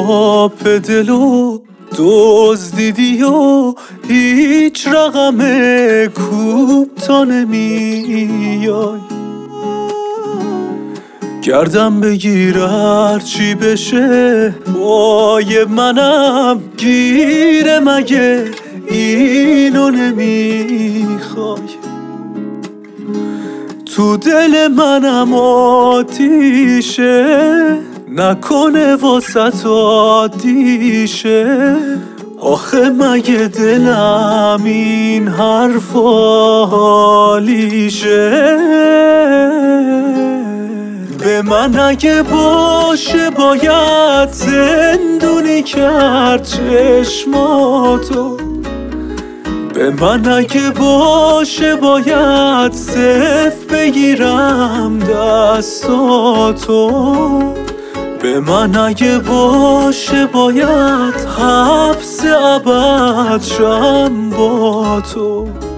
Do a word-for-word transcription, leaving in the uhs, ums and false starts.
آب دلو دزدیدی و هیچ رقم کوب تا نمیای. گردم بگیر هرچی بشه وای منم گیره، مگه اینو نمیخوای؟ تو دل منم آتیشه، نکنه واسط عادیشه. آخه مگه دلم این حرفا حالیشه؟ به من اگه باشه باید زندونی کرد چشماتو، به من اگه باشه باید صف بگیرم دستاتو، به من اگه باشه باید حبس ابد شم با تو.